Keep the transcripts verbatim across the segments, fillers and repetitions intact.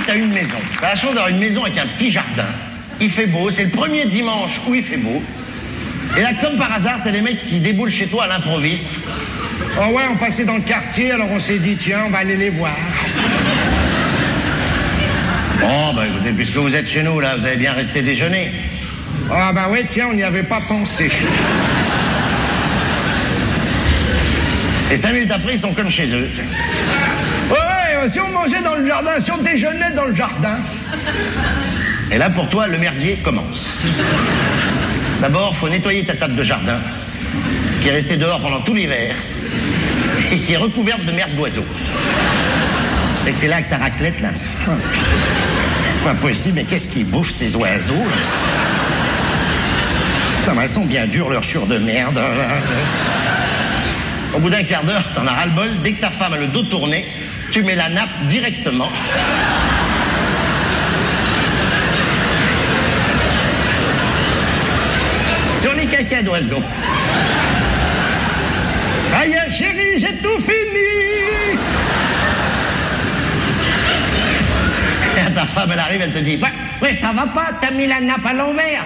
t'as une maison. T'as la chance d'avoir une maison avec un petit jardin. Il fait beau, c'est le premier dimanche où il fait beau. Et là, comme par hasard, t'as des mecs qui déboulent chez toi à l'improviste. Oh ouais, on passait dans le quartier, alors on s'est dit, tiens, on va aller les voir. Bon, bah écoutez, puisque vous êtes chez nous, là, vous allez bien rester déjeuner. Ah bah ouais, tiens, on n'y avait pas pensé. Et cinq minutes après, ils sont comme chez eux. Ouais, si on mangeait dans le jardin, si on déjeunait dans le jardin. Et là, pour toi, le merdier commence. D'abord, faut nettoyer ta table de jardin, qui est restée dehors pendant tout l'hiver, et qui est recouverte de merde d'oiseaux. Dès que t'es là avec ta raclette, là, c'est pas possible, mais qu'est-ce qu'ils bouffent, ces oiseaux, là? Putain, mais elles sont bien dures, leurs chures de merde, là. Au bout d'un quart d'heure, t'en as ras-le-bol. Dès que ta femme a le dos tourné, tu mets la nappe directement. Sur les cacas d'oiseaux. Ça y est, chérie, j'ai tout fini. Et ta femme, elle arrive, elle te dit, ouais, ouais, ça va pas, t'as mis la nappe à l'envers.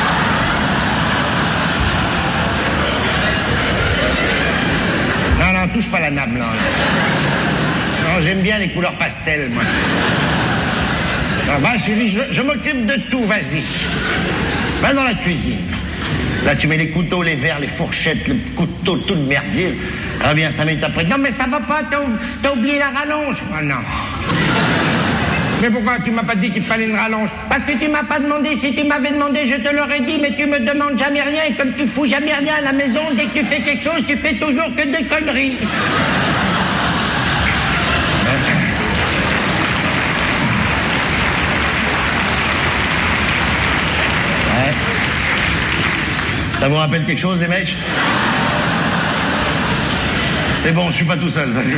Non, non, touche pas la nappe, là. Non, j'aime bien les couleurs pastel, moi. Ah bah, chérie, je, je m'occupe de tout, vas-y. Va dans la cuisine. Là, tu mets les couteaux, les verres, les fourchettes, le couteau, tout le merdier. Reviens cinq minutes après. Non, mais ça va pas, t'as, t'as oublié la rallonge. Oh non. Mais pourquoi tu m'as pas dit qu'il fallait une rallonge? Parce que tu m'as pas demandé. Si tu m'avais demandé, je te l'aurais dit, mais tu me demandes jamais rien. Et comme tu fous jamais rien à la maison, dès que tu fais quelque chose, tu fais toujours que des conneries. Ouais. Ça vous rappelle quelque chose, les mecs? C'est bon, je suis pas tout seul. Ça.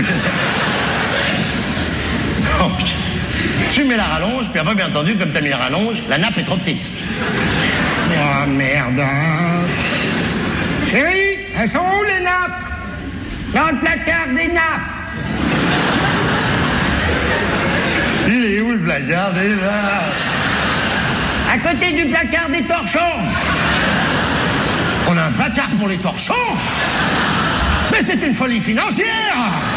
Donc, tu mets la rallonge, puis après, bien entendu, comme t'as mis la rallonge, la nappe est trop petite. Oh, merde. Chérie, elles sont où, les nappes? Dans le placard des nappes. Il est où, le placard des nappes? À côté du placard des torchons. On a un placard pour les torchons? Mais c'est une folie financière!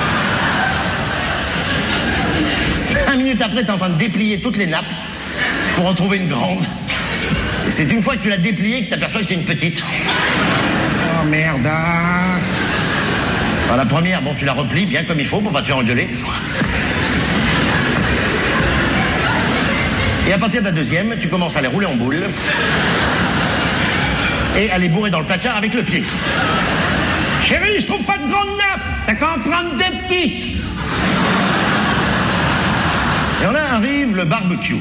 Cinq minutes après, t'es en train de déplier toutes les nappes pour en trouver une grande. Et c'est une fois que tu l'as dépliée que t'aperçois que c'est une petite. Oh merde. Alors la première, bon, tu la replies bien comme il faut pour pas te faire engueuler. Et à partir de la deuxième, tu commences à les rouler en boule et à les bourrer dans le placard avec le pied. Chérie, je trouve pas de grande nappe. T'as qu'à en prendre deux petites. Et là arrive le barbecue.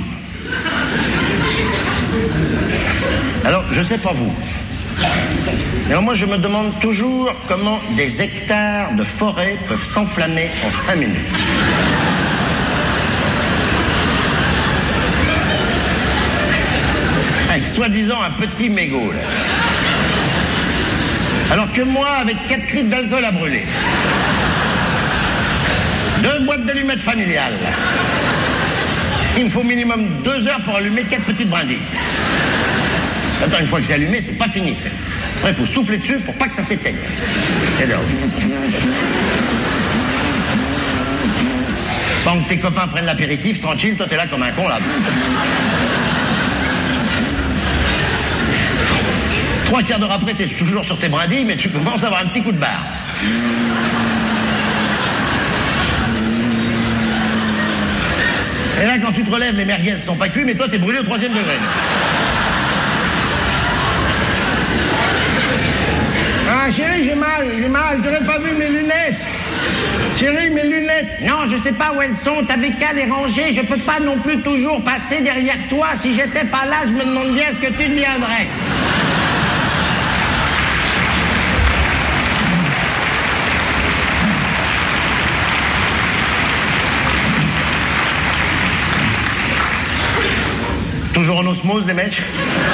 Alors, je sais pas vous. Mais alors moi, je me demande toujours comment des hectares de forêt peuvent s'enflammer en cinq minutes. Avec soi-disant un petit mégot, là. Alors que moi, avec quatre litres d'alcool à brûler, deux boîtes d'allumettes familiales, il me faut minimum deux heures pour allumer quatre petites brindilles. Attends, une fois que c'est allumé, c'est pas fini. T'sais. Après, il faut souffler dessus pour pas que ça s'éteigne. Pendant que tes copains prennent l'apéritif, tranquille, toi t'es là comme un con, là. Trois quarts d'heure après, t'es toujours sur tes brindilles, mais tu commences à avoir un petit coup de barre. Et là, quand tu te relèves, les merguez sont pas cuits, mais toi, t'es brûlé au troisième degré. Ah, chérie, j'ai mal, j'ai mal, j'aurais pas vu mes lunettes. Chérie, mes lunettes. Non, je sais pas où elles sont, t'avais qu'à les ranger. Je peux pas non plus toujours passer derrière toi. Si j'étais pas là, je me demande bien ce que tu deviendrais. Toujours en osmose, les mecs?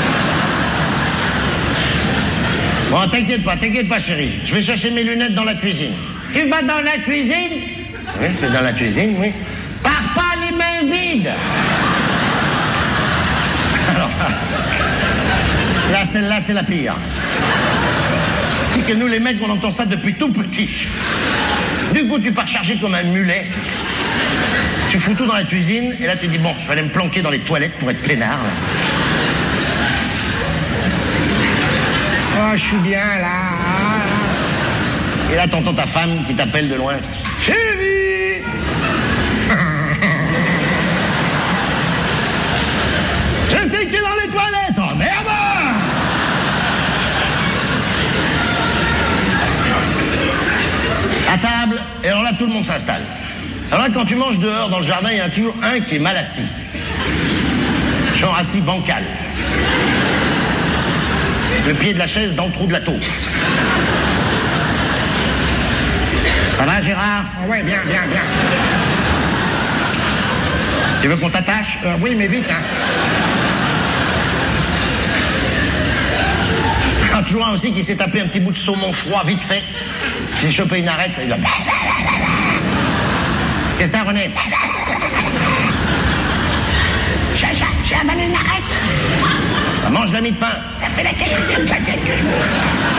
Bon, t'inquiète pas, t'inquiète pas, chérie. Je vais chercher mes lunettes dans la cuisine. Tu vas dans la cuisine? Oui, je vais dans la cuisine, oui. Pars pas les mains vides! celle-là, c'est la pire. C'est que nous, les mecs, on entend ça depuis tout petit. Du coup, tu pars chargé comme un mulet. Tu fous tout dans la cuisine, et là, tu dis, bon, je vais aller me planquer dans les toilettes pour être peinard. Là. Oh, je suis bien, là. Et là, t'entends ta femme qui t'appelle de loin. Chérie! Je sais que tu es dans les toilettes, oh merde! À table, et alors là, tout le monde s'installe. Alors là, quand tu manges dehors, dans le jardin, il y en a toujours un qui est mal assis. Genre assis bancal. Le pied de la chaise dans le trou de la taupe. Ça va, Gérard? Oh, ouais, bien, bien, bien. Tu veux qu'on t'attache? Euh, oui, mais vite, hein. Ah, toujours un aussi qui s'est tapé un petit bout de saumon froid, vite fait. Qui s'est chopé une arête, il a... Qu'est-ce que t'as, René? J'ai avalé une arête. Ah, mange la mie de pain. Ça fait la quatrième baguette que je bouffe.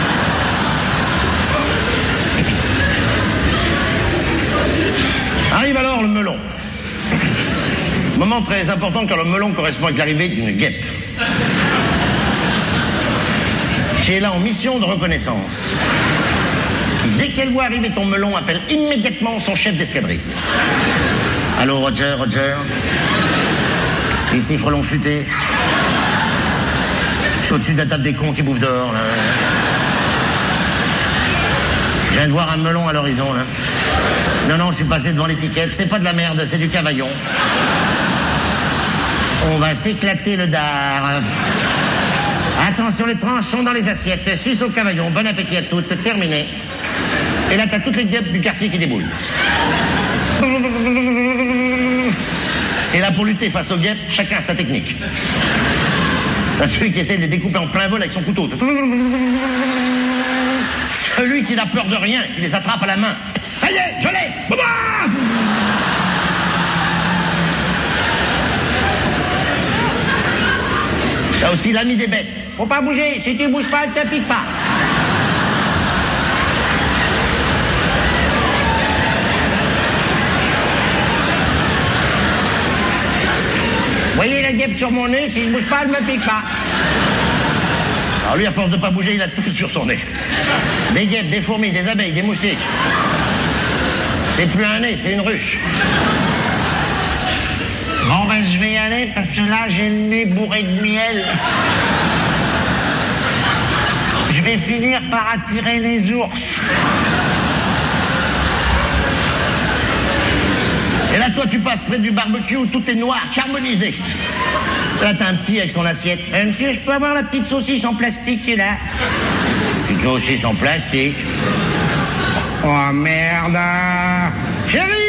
Arrive alors le melon. Moment très important car le melon correspond avec l'arrivée d'une guêpe. Qui est là en mission de reconnaissance. Qui, dès qu'elle voit arriver ton melon, appelle immédiatement son chef d'escadrille. Allô, Roger, Roger. Ici, frelon futé. Je suis au-dessus de la table des cons qui bouffent dehors, là. Je viens de voir un melon à l'horizon, là. Non, non, je suis passé devant l'étiquette. C'est pas de la merde, c'est du cavaillon. On va s'éclater le dard. Attention, les tranches sont dans les assiettes. Suce au cavaillon. Bon appétit à toutes. Terminé. Et là, t'as toutes les guêpes du quartier qui déboulent. Et là, pour lutter face aux guêpes, chacun a sa technique. T'as celui qui essaie de les découper en plein vol avec son couteau. Celui qui n'a peur de rien, qui les attrape à la main. Ça y est, je l'ai! T'as aussi l'ami des bêtes. Faut pas bouger, si tu bouges pas, elle te pique pas. Voyez la guêpe sur mon nez, si je bouge pas, elle me pique pas. Alors lui, à force de pas bouger, il a tout sur son nez. Des guêpes, des fourmis, des abeilles, des moustiques. C'est plus un nez, c'est une ruche. Bon ben je vais y aller parce que là j'ai le nez bourré de miel. Je vais finir par attirer les ours. Et là toi tu passes près du barbecue où tout est noir, carbonisé. Là t'as un petit avec son assiette. Eh, monsieur, je peux avoir la petite saucisse en plastique qui est là? Petite saucisse en plastique. Oh merde. Chérie!